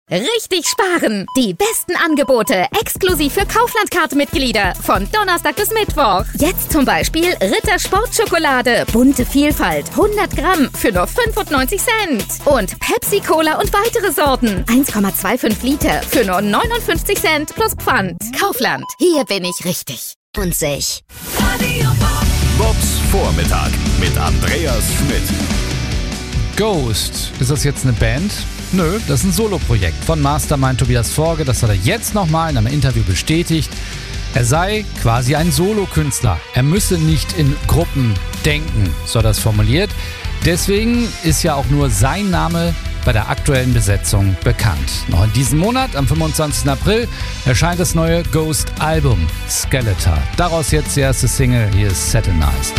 Richtig sparen! Die besten Angebote exklusiv für Kaufland-Card-Mitglieder von Donnerstag bis Mittwoch. Jetzt zum Beispiel Ritter Sportschokolade, bunte Vielfalt, 100 Gramm für nur 95 Cent. Und Pepsi Cola und weitere Sorten, 1,25 Liter für nur 59 Cent plus Pfand. Kaufland, hier bin ich richtig. Und sich. Bobs Vormittag mit Andreas Schmidt. Ghost, ist das jetzt eine Band? Nö, das ist ein Soloprojekt von Mastermind Tobias Forge. Das hat er jetzt nochmal in einem Interview bestätigt. Er sei quasi ein Solokünstler. Er müsse nicht in Gruppen denken, so hat er es formuliert. Deswegen ist ja auch nur sein Name bei der aktuellen Besetzung bekannt. Noch in diesem Monat, am 25. April, erscheint das neue Ghost-Album Skeletor. Daraus jetzt die erste Single, hier ist Satanized.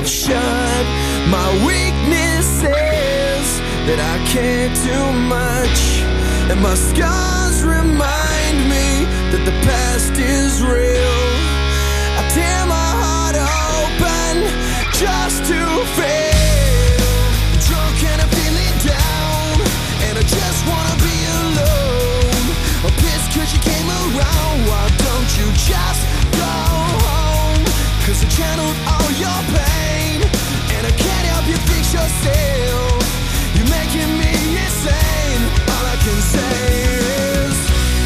myself shut. My weakness is that I care too much, and my scars remind me that the past is real. I tear my heart open just to fail. I'm drunk and I'm feeling down, and I just wanna be alone. I'm pissed 'cause you came around. Why don't you just go home? 'Cause I channeled all your pain, and I can't help you fix yourself. You're making me insane. All I can say is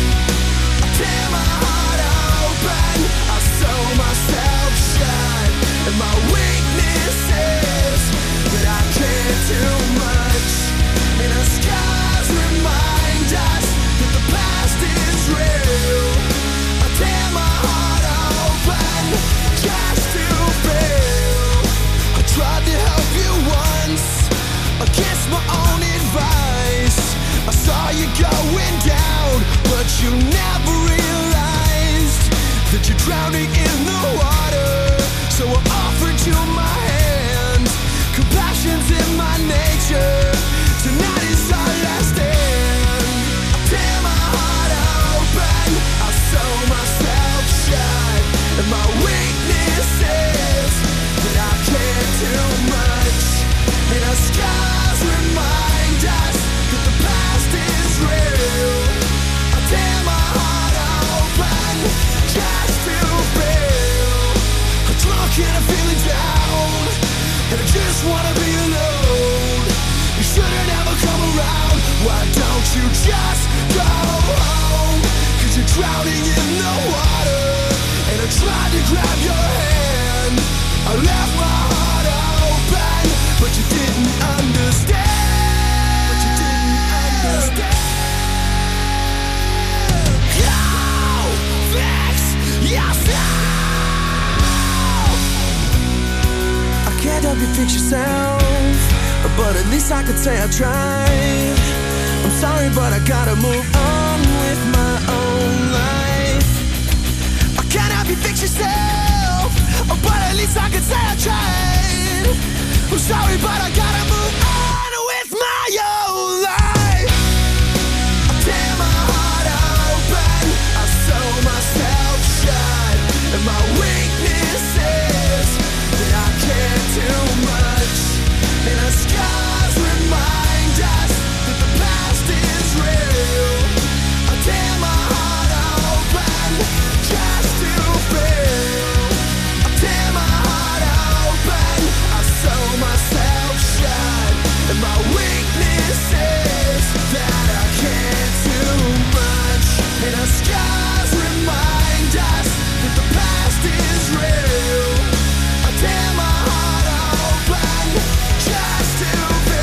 I tear my heart open, I sew myself shut, and my weakness is that I care too much, and the scars remind us that the past is real. I tear my heart open just to fail. I tried to help you once against my own advice. I saw you going down, but you never realized that you're drowning in the water. So I offered you my hand. Compassion's in my nature. Tonight is our last stand. I tear my heart open, I sew myself shut, and my weakness is that I care too much, and our scars remind us that the past is real. I tear my heart open just to fail. I'm drunk and I'm feeling down, and I just wanna be alone. You shouldn't ever come around. Why don't you just go home? 'Cause you're drowning in the water, and I tried to grab your hand. I left my heart open, but you didn't understand. But you didn't understand. Go fix yourself. I can't help you fix yourself, but at least I could say I tried. I'm sorry, but I gotta move on with my own life. I can't help you fix yourself, but at least I could say I tried. I'm sorry, but I gotta move on with my own life. I tear my heart open, I sew myself shut, and my weakness is that I care too much, and our scars remind us that the past is real. I tear my heart open just to fail. I tear my heart open, I sew myself shut, and my weakness is that I care too much, and our scars remind us that the past is real. I tear my heart open just to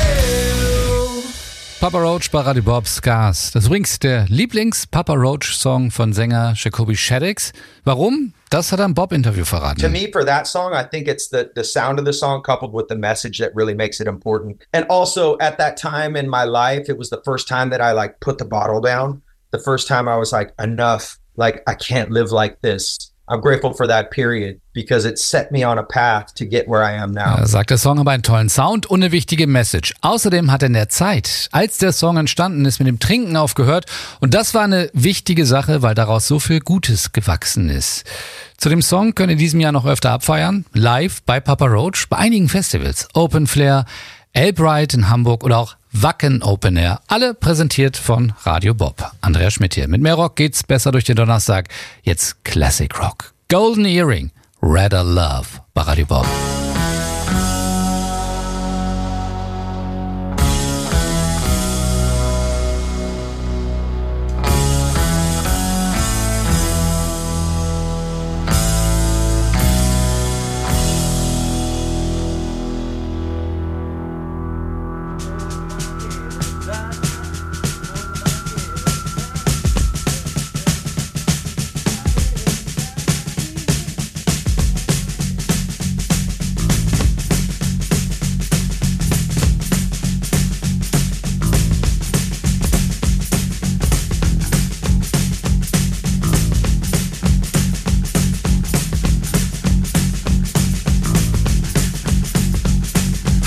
fail. Papa Roach bei Radio Bob, Scars. Das ist übrigens der Lieblings-Papa Roach-Song von Sänger Jacoby Shaddix. Warum? Das hat er im Bob-Interview verraten. To me, for that song, I think it's the sound of the song coupled with the message that really makes it important. And also, at that time in my life, it was the first time that I put the bottle down. The first time I was like, enough. I can't live like this. I'm grateful for that period because it set me on a path to get where I am now. Ja, sagt der Song aber einen tollen Sound und eine wichtige Message. Außerdem hat er in der Zeit, als der Song entstanden ist, mit dem Trinken aufgehört. Und das war eine wichtige Sache, weil daraus so viel Gutes gewachsen ist. Zu dem Song könnt ihr in diesem Jahr noch öfter abfeiern. Live bei Papa Roach, bei einigen Festivals. Open Flair, Albright in Hamburg oder auch Wacken Open Air. Alle präsentiert von Radio Bob. Andreas Schmidt hier. Mit mehr Rock geht's besser durch den Donnerstag. Jetzt Classic Rock. Golden Earring, Redder Love bei Radio Bob.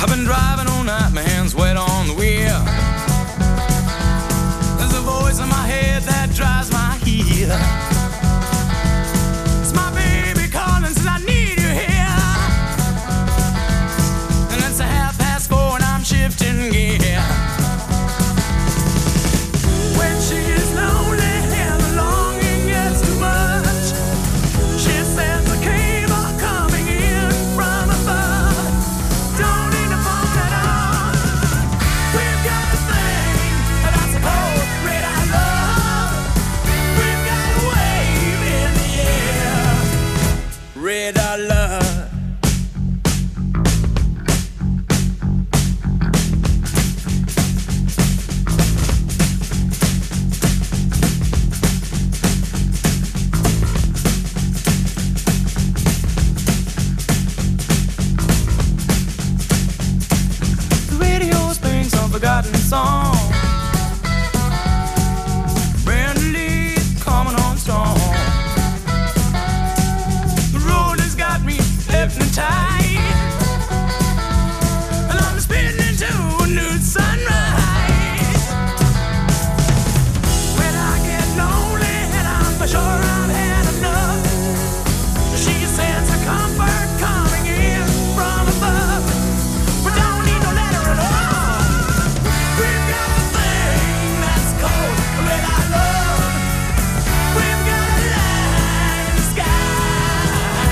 I've been driving all night, my hands wet on the wheel. There's a voice in my head that drives my heel. It's my baby calling, says I need you here. And it's 4:30 and I'm shifting gear. When she is lonely and the longing gets too much, she sends a cable coming in from above. Don't need to phone at all. We've got a thing that's called red eye love. We've got a wave in the air. Red eye love. Forgotten song. Brand new coming on strong. The road has got me hypnotized, and I'm spinning into a new sunrise. When I get lonely and I'm for sure I've had enough, she sends a comfort coming in from above. We don't need no letter at all. We've got a thing that's called red eye love. We've got a light in the sky.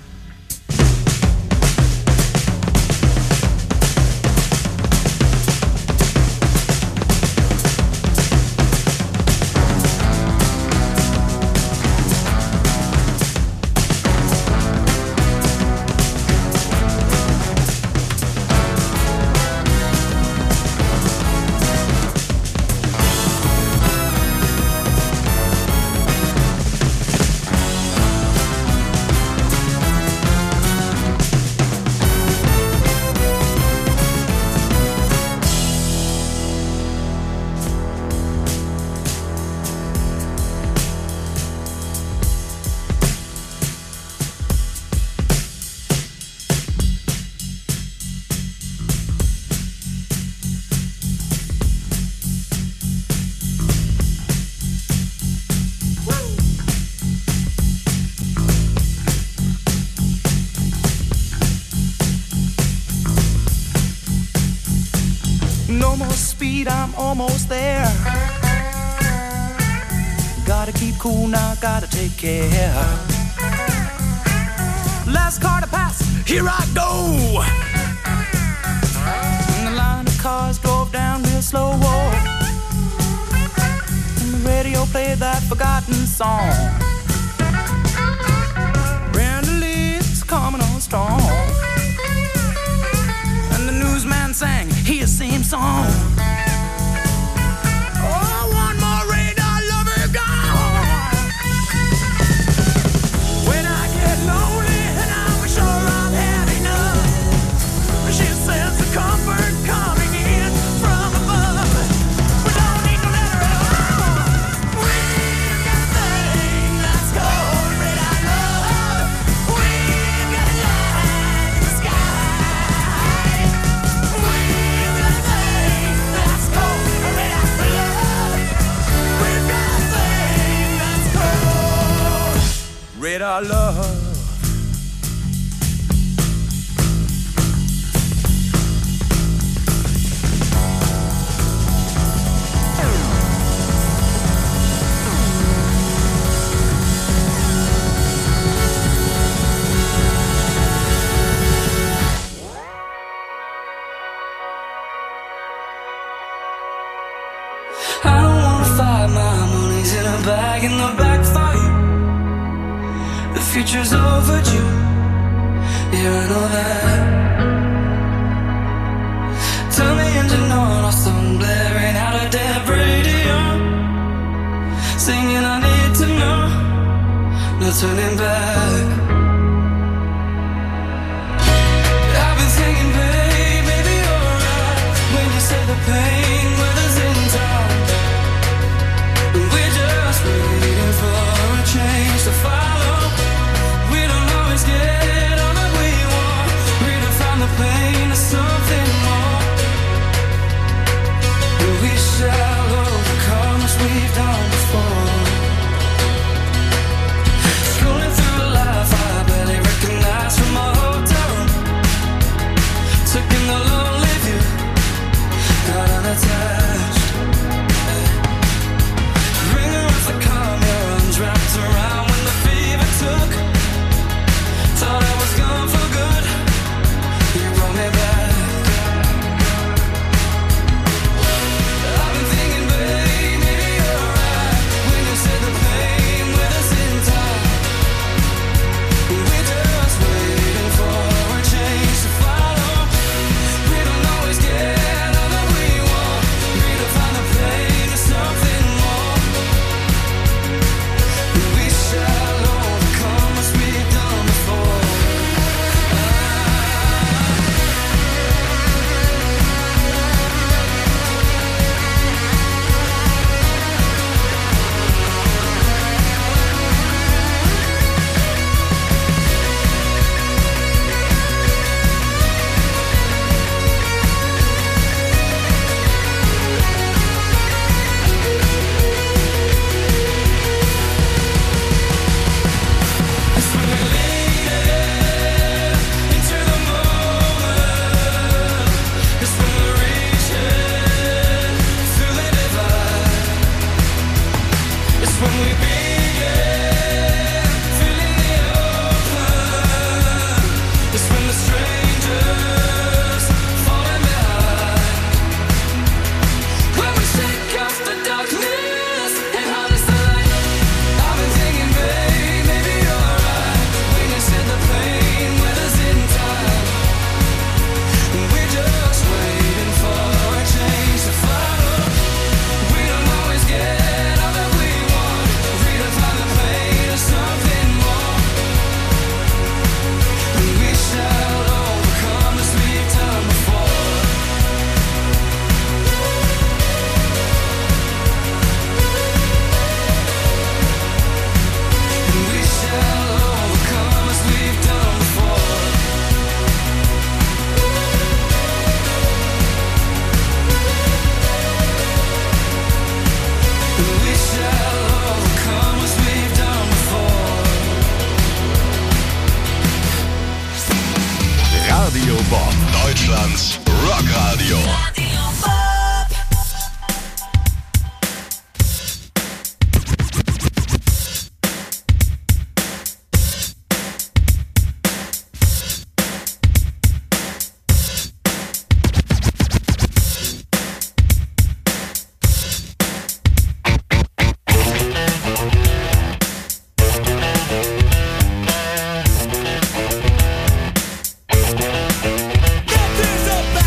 No more speed, I'm almost there. Gotta keep cool now, gotta take care. Last car to pass, here I go. And the line of cars drove down real slow. And the radio played that forgotten song. Brenda Lee's coming on strong. And the newsman sang his same song. Oh, one more radar lover gone. When I get lonely and I'm sure I've had enough, she sends a comfort coming in from above. We don't need no letter at all. We've got a thing that's called red eye love. We've got a light in the sky. We've got a thing that's called red eye love. We've got a thing that's called red eye love. I don't wanna fight, my money's in a bag in the back for you. The future's overdue, yeah, I know that. Turn the engine on or something blaring out a dead radio, singing I need to know, no turning back. I've been thinking, babe, maybe you're right when you say the pain weather's in time. We're just waiting for a change to follow. We don't always get all that we want. Redefine the pain to something Deutschlands Rockradio. Nothing's about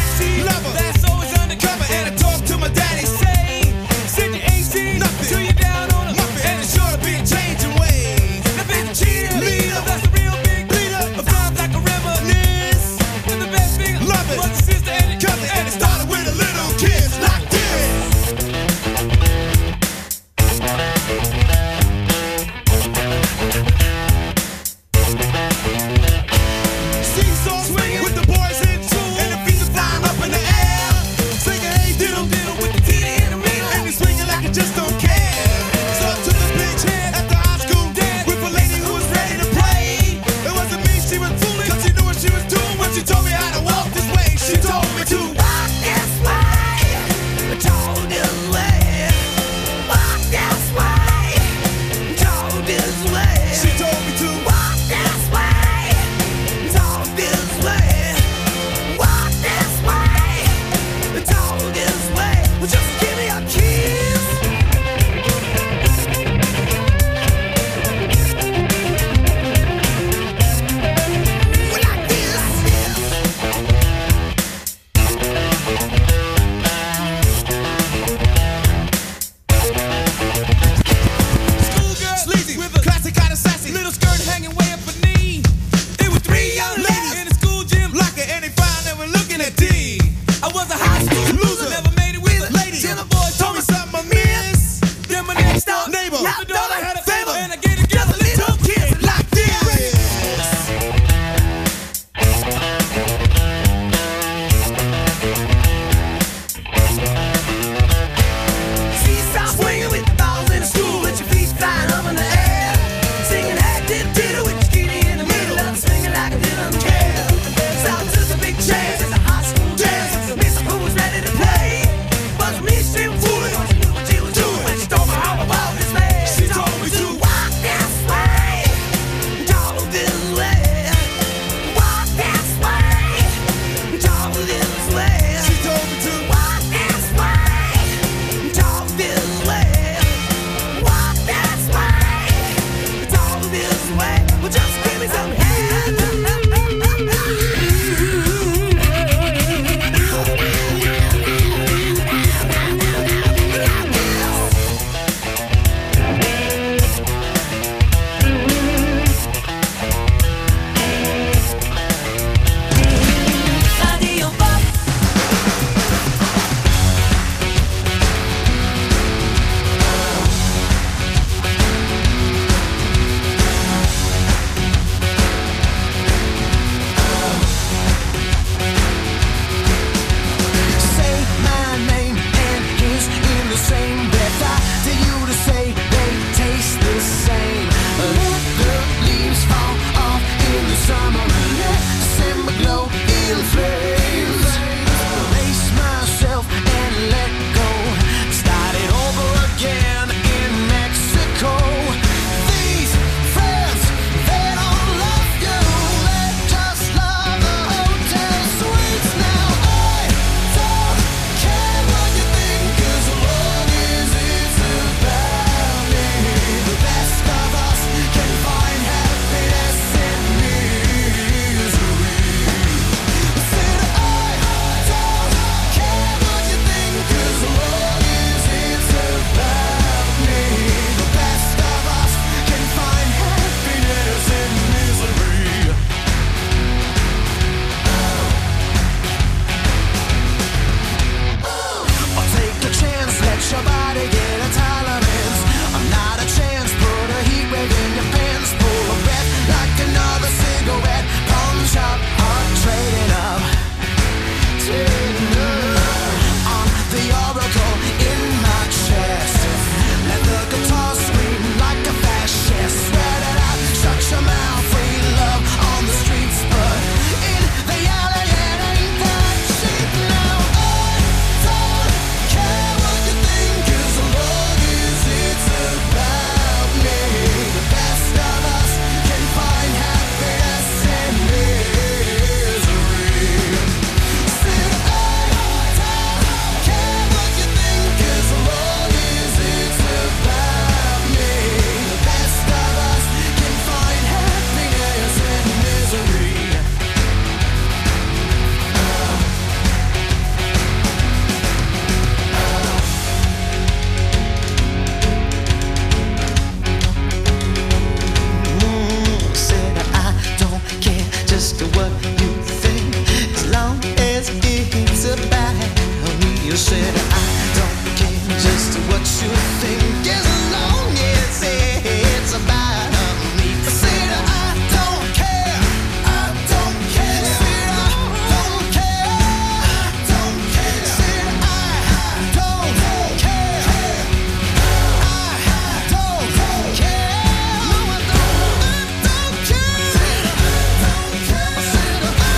I said I don't care just what you think, as long as it's about me. I said I don't care, I don't care. I said I don't care, I don't care. I said I don't care, I don't care. No, I don't care. I said I don't care. I said I don't care.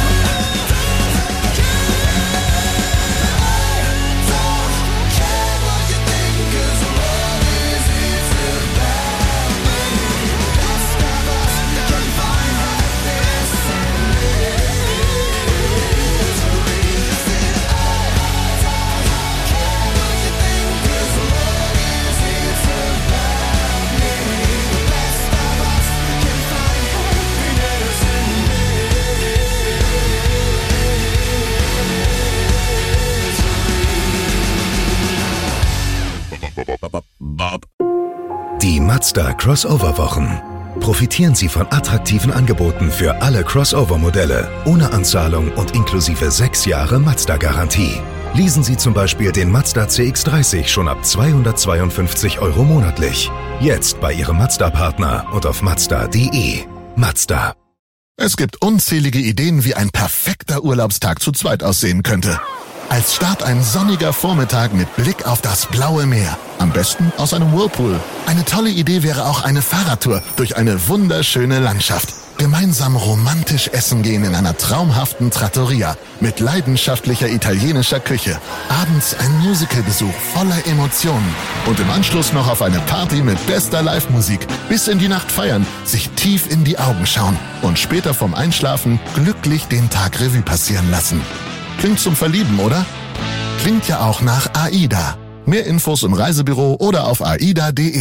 Die Mazda Crossover-Wochen. Profitieren Sie von attraktiven Angeboten für alle Crossover-Modelle, ohne Anzahlung und inklusive 6 Jahre Mazda-Garantie. Leasen Sie zum Beispiel den Mazda CX-30 schon ab 252 € monatlich. Jetzt bei Ihrem Mazda-Partner und auf Mazda.de. Mazda. Es gibt unzählige Ideen, wie ein perfekter Urlaubstag zu zweit aussehen könnte. Als Start ein sonniger Vormittag mit Blick auf das blaue Meer. Am besten aus einem Whirlpool. Eine tolle Idee wäre auch eine Fahrradtour durch eine wunderschöne Landschaft. Gemeinsam romantisch essen gehen in einer traumhaften Trattoria mit leidenschaftlicher italienischer Küche. Abends ein Musicalbesuch voller Emotionen. Und im Anschluss noch auf eine Party mit bester Live-Musik. Bis in die Nacht feiern, sich tief in die Augen schauen und später vom Einschlafen glücklich den Tag Revue passieren lassen. Klingt zum Verlieben, oder? Klingt ja auch nach AIDA. Mehr Infos im Reisebüro oder auf aida.de.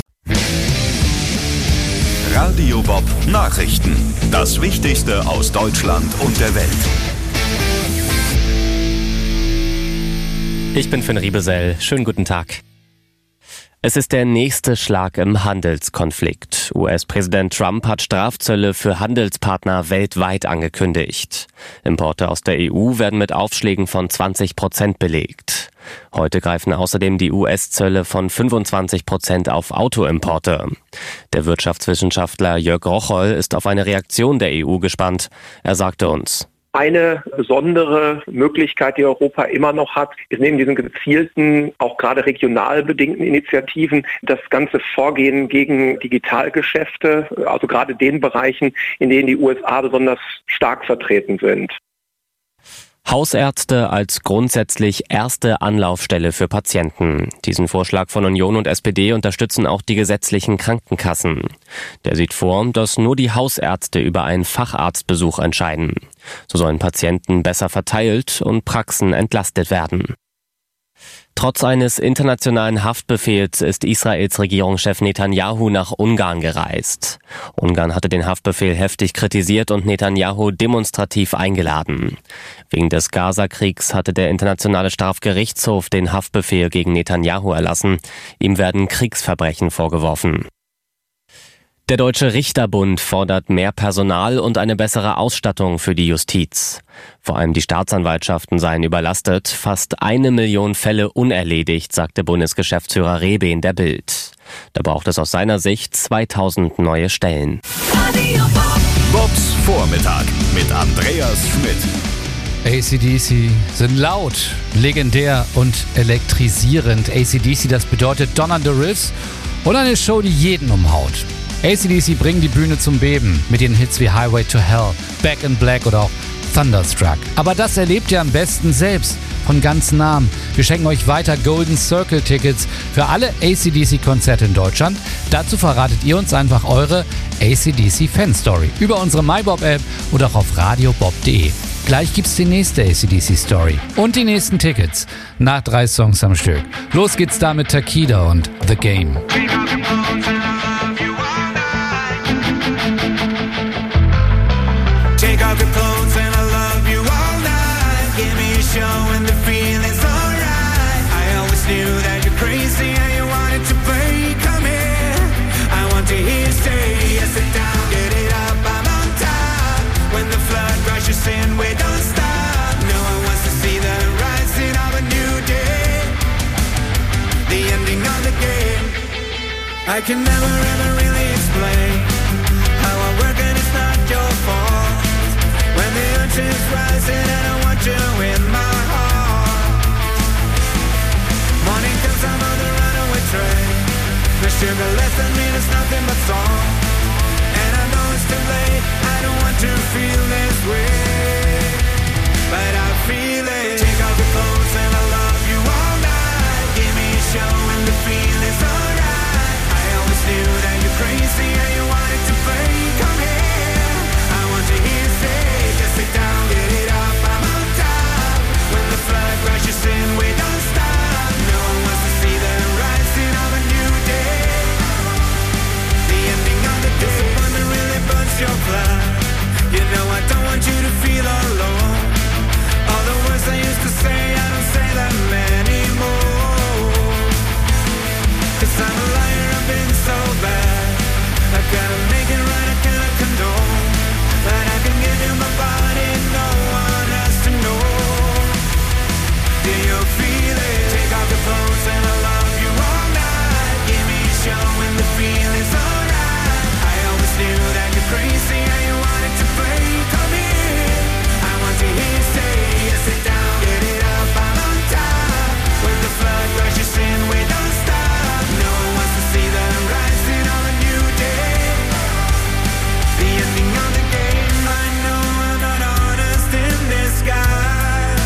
Radio Bob Nachrichten. Das Wichtigste aus Deutschland und der Welt. Ich bin Finn Riebesell. Schönen guten Tag. Es ist der nächste Schlag im Handelskonflikt. US-Präsident Trump hat Strafzölle für Handelspartner weltweit angekündigt. Importe aus der EU werden mit Aufschlägen von 20% belegt. Heute greifen außerdem die US-Zölle von 25% auf Autoimporte. Der Wirtschaftswissenschaftler Jörg Rocholl ist auf eine Reaktion der EU gespannt. Er sagte uns: Eine besondere Möglichkeit, die Europa immer noch hat, ist neben diesen gezielten, auch gerade regional bedingten Initiativen, das ganze Vorgehen gegen Digitalgeschäfte, also gerade den Bereichen, in denen die USA besonders stark vertreten sind. Hausärzte als grundsätzlich erste Anlaufstelle für Patienten. Diesen Vorschlag von Union und SPD unterstützen auch die gesetzlichen Krankenkassen. Der sieht vor, dass nur die Hausärzte über einen Facharztbesuch entscheiden. So sollen Patienten besser verteilt und Praxen entlastet werden. Trotz eines internationalen Haftbefehls ist Israels Regierungschef Netanyahu nach Ungarn gereist. Ungarn hatte den Haftbefehl heftig kritisiert und Netanyahu demonstrativ eingeladen. Wegen des Gaza-Kriegs hatte der Internationale Strafgerichtshof den Haftbefehl gegen Netanyahu erlassen. Ihm werden Kriegsverbrechen vorgeworfen. Der Deutsche Richterbund fordert mehr Personal und eine bessere Ausstattung für die Justiz. Vor allem die Staatsanwaltschaften seien überlastet, fast 1 Million Fälle unerledigt, sagte Bundesgeschäftsführer Rebe in der Bild. Da braucht es aus seiner Sicht 2000 neue Stellen. Bobs Vormittag mit Andreas Schmidt. AC/DC sind laut, legendär und elektrisierend. AC/DC, das bedeutet donnernde Riffs und eine Show, die jeden umhaut. AC/DC bringen die Bühne zum Beben mit den Hits wie Highway to Hell, Back in Black oder auch Thunderstruck. Aber das erlebt ihr am besten selbst, von ganzem Namen. Wir schenken euch weiter Golden Circle Tickets für alle AC/DC-Konzerte in Deutschland. Dazu verratet ihr uns einfach eure AC/DC-Fan-Story über unsere MyBob-App oder auch auf radiobob.de. Gleich gibt's die nächste AC/DC-Story und die nächsten Tickets nach 3 Songs am Stück. Los geht's da mit Takida und The Game. Take off your clothes and I love you all night. Give me a show and the feeling's alright. I always knew that you're crazy and you wanted to play. Come here, I want to hear you say yes. Sit down, get it up, I'm on top. When the flood rushes in, we don't stop. No one wants to see the rising of a new day. I can never ever really explain how I work and it's not your fault. When the urge is rising and I want you in my heart. Morning comes, I'm on the runaway train. The sugar less than me, there's nothing but song. And I know it's too late, I don't want to feel this way, but I feel it. Take off your clothes and I love you all night. Give me a show and the feeling's alright. I always knew that you're crazy and you wanted to play. Come here, I want to hear you say, just sit down, get it up, I'm on top. When the flood rushes in, we don't stop. No one wants to see the rising of a new day. The ending of the disappointment really burns your blood. You know I don't want you to feel alone. All the words I used to say, I don't say them anymore. 'Cause I'm a liar, I've been so bad. I gotta make it right, I cannot condone. But I can give you my body, no one has to know. Do you feel it? Take off your clothes and I love you all night. Give me a show and the feeling's alright. I always knew that you're crazy and you wanted to play. Come here, I want to hear you say, just sit down, get it up, I'm on top. When the flood rushes in, we don't stop. No one wants to see the rising of a new day. The ending of the game, I know I'm not honest in disguise.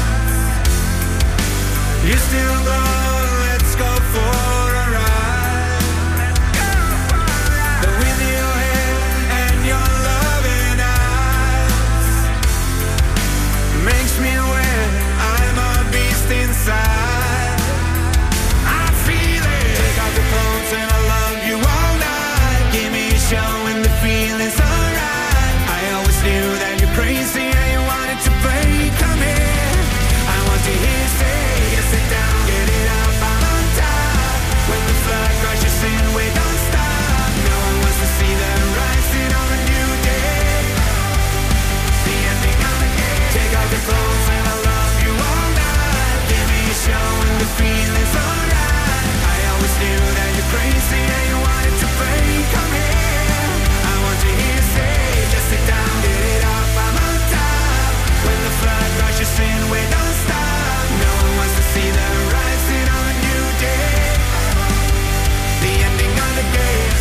You still go, let's go for a ride. But with your hair and your loving eyes, makes me wet, I'm a beast inside. I feel it. Take off your clothes and I love you all night. Give me a show and the feeling's alright. I always knew that you're crazy and you wanted to play. Come here, I want to hear you say, just sit down, get it up, I'm on top. When the flood rushes in, we don't stop. No one wants to see the rising of a new day. The ending of the game. Take off your clothes and I love you all night. Give me a show and the feeling's alright. I always knew that you're crazy and you wanted to play. Come here, I want to hear you say, just sit down, get it up, I'm on top. When the flood rushes in, we don't stop. No one wants to see the rising of a new day. The ending of the game.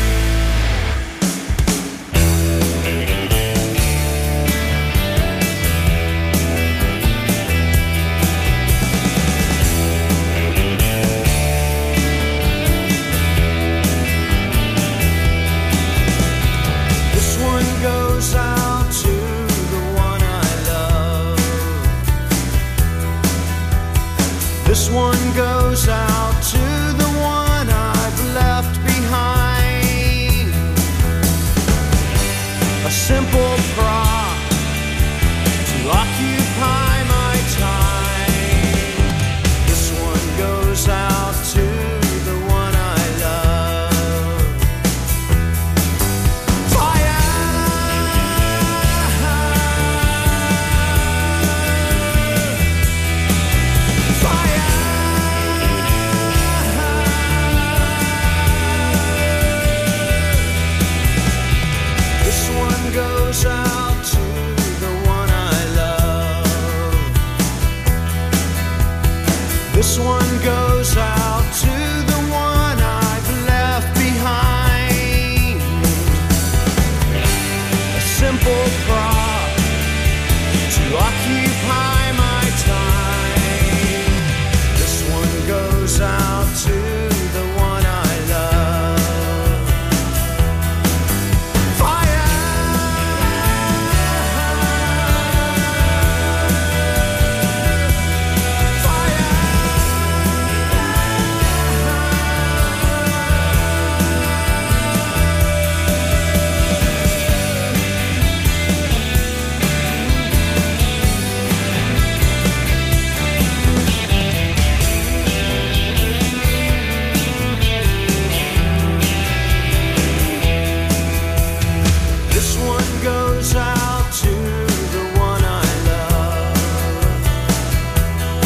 This one goes out to the one I love. This one goes out to the one I've left behind. A simple prop to occupy my time. This one goes out to the one I love. Fire! Fire! This one goes out to the one I love. This one goes out to the one I've left behind. A simple prop to occupy my time. This one goes out to the one I love. Fire!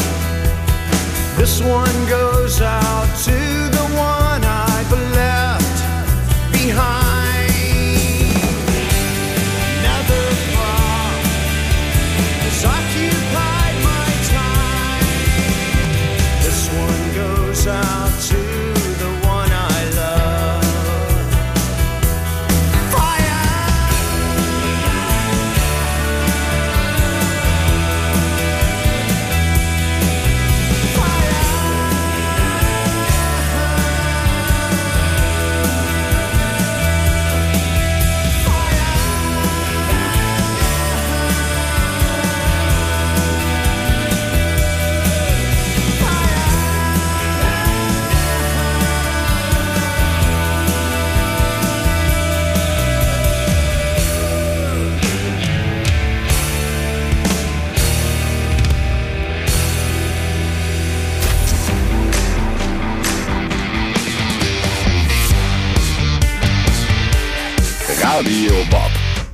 This one goes out to the one I've left Radio Bob.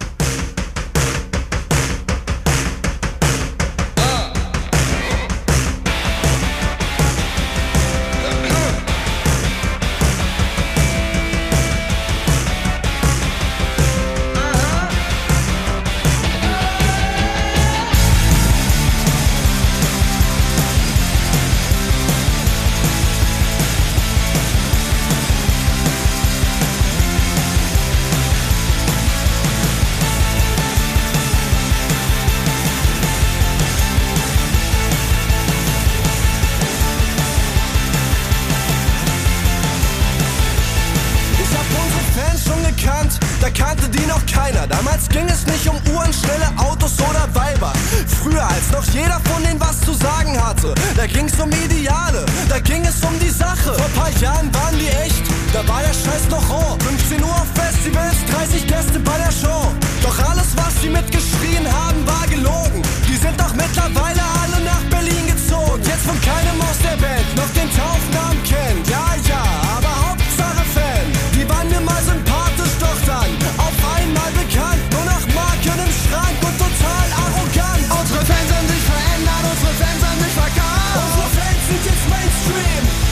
Da kannte die noch keiner. Damals ging es nicht um Uhren, schnelle Autos oder Weiber. Früher, als noch jeder von denen was zu sagen hatte, da ging's um Ideale, da ging es um die Sache. Vor paar Jahren waren die echt, da war der Scheiß noch roh. 15 Uhr auf Festivals, 30 Gäste bei der Show. Doch alles, was sie mitgeschrien haben, war gelogen. Die sind doch mittlerweile alle nach Berlin gezogen. Jetzt von keinem aus der Band noch den Taufnamen kennt. Ja, aber Hauptsache Fan. Die waren mir mal sympathisch, doch dann auf einmal bekannt. Nur noch Marken im Schrank und total arrogant. Unsere Fans haben sich verändert, unsere Fans haben sich verkauft. Unsere Fans sind jetzt Mainstream.